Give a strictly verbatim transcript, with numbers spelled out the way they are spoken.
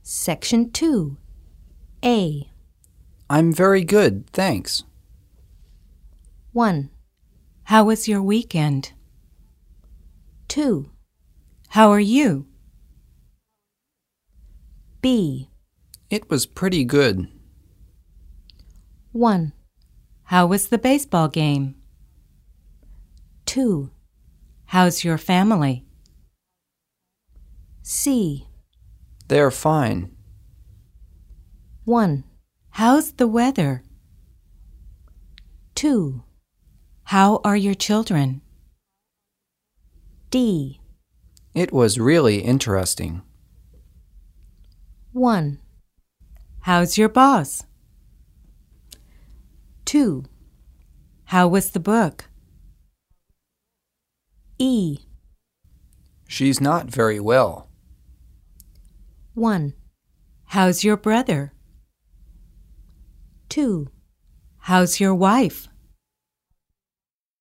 Section two. A. I'm very good, thanks. one. How was your weekend? two. How are you? B. It was pretty good. one. How was the baseball game? two. How's your family? C. They're fine. one. How's the weather? two. How are your children? D. It was really interesting. one. How's your boss? two. How was the book? E. She's not very well. one. How's your brother? two. How's your wife?